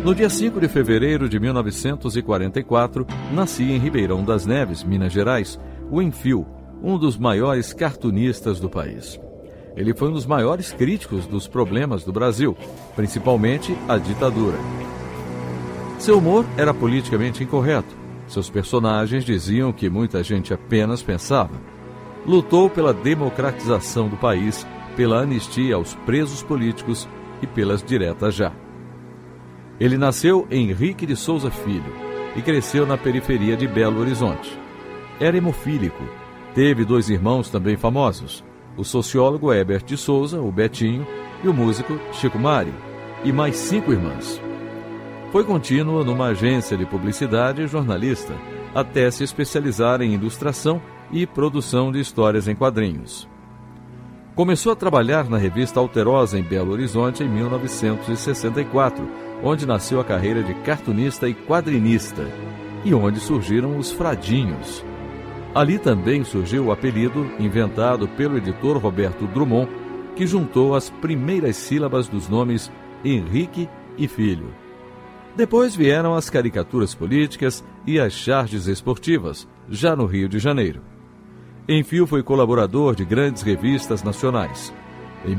No dia 5 de fevereiro de 1944, nascia em Ribeirão das Neves, Minas Gerais, o Enfio, um dos maiores cartunistas do país. Ele foi um dos maiores críticos dos problemas do Brasil, principalmente a ditadura. Seu humor era politicamente incorreto. Seus personagens diziam que muita gente apenas pensava. Lutou pela democratização do país, pela anistia aos presos políticos e pelas diretas já. Ele nasceu em Henrique de Souza Filho e cresceu na periferia de Belo Horizonte. Era hemofílico. Teve 2 irmãos também famosos, o sociólogo Herbert de Souza, o Betinho, e o músico Chico Mari, e mais 5 irmãs. Foi contínuo numa agência de publicidade e jornalista, até se especializar em ilustração e produção de histórias em quadrinhos. Começou a trabalhar na revista Alterosa em Belo Horizonte em 1964, onde nasceu a carreira de cartunista e quadrinista, e onde surgiram os Fradinhos. Ali também surgiu o apelido inventado pelo editor Roberto Drummond, que juntou as primeiras sílabas dos nomes Henrique e Filho. Depois vieram as caricaturas políticas e as charges esportivas, já no Rio de Janeiro. Enfio foi colaborador de grandes revistas nacionais. Em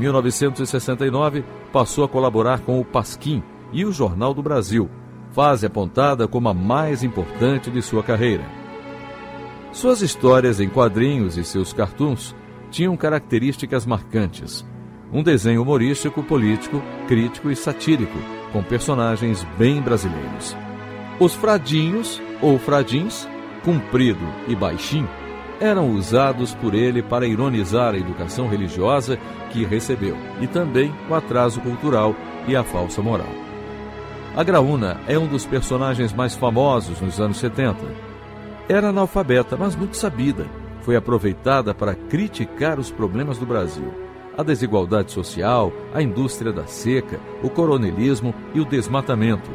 1969, passou a colaborar com o Pasquim e o Jornal do Brasil, fase apontada como a mais importante de sua carreira. Suas histórias em quadrinhos e seus cartoons tinham características marcantes. Um desenho humorístico, político, crítico e satírico, com personagens bem brasileiros. Os Fradinhos, ou Fradins, comprido e baixinho, eram usados por ele para ironizar a educação religiosa que recebeu e também o atraso cultural e a falsa moral. A Graúna é um dos personagens mais famosos nos anos 70. Era analfabeta, mas muito sabida. Foi aproveitada para criticar os problemas do Brasil: a desigualdade social, a indústria da seca, o coronelismo e o desmatamento.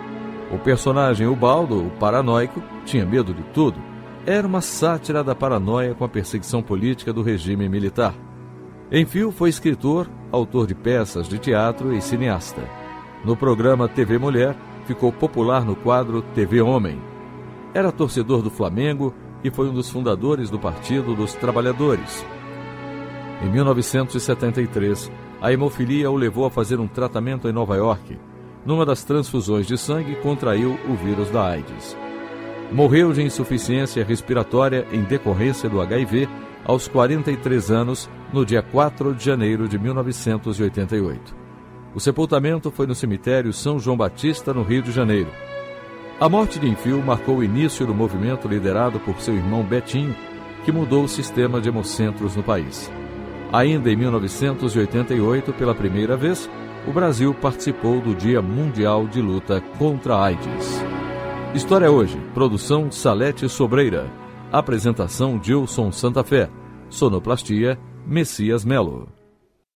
O personagem Ubaldo, o paranoico, tinha medo de tudo. Era uma sátira da paranoia com a perseguição política do regime militar. Enfio foi escritor, autor de peças de teatro e cineasta. No programa TV Mulher, ficou popular no quadro TV Homem. Era torcedor do Flamengo e foi um dos fundadores do Partido dos Trabalhadores. Em 1973, a hemofilia o levou a fazer um tratamento em Nova York. Numa das transfusões de sangue, contraiu o vírus da AIDS. Morreu de insuficiência respiratória em decorrência do HIV aos 43 anos, no dia 4 de janeiro de 1988. O sepultamento foi no cemitério São João Batista, no Rio de Janeiro. A morte de Enfio marcou o início do movimento liderado por seu irmão Betinho, que mudou o sistema de hemocentros no país. Ainda em 1988, pela primeira vez, o Brasil participou do Dia Mundial de Luta contra a AIDS. História Hoje, produção Salete Sobreira. Apresentação Gilson Santa Fé. Sonoplastia Messias Melo.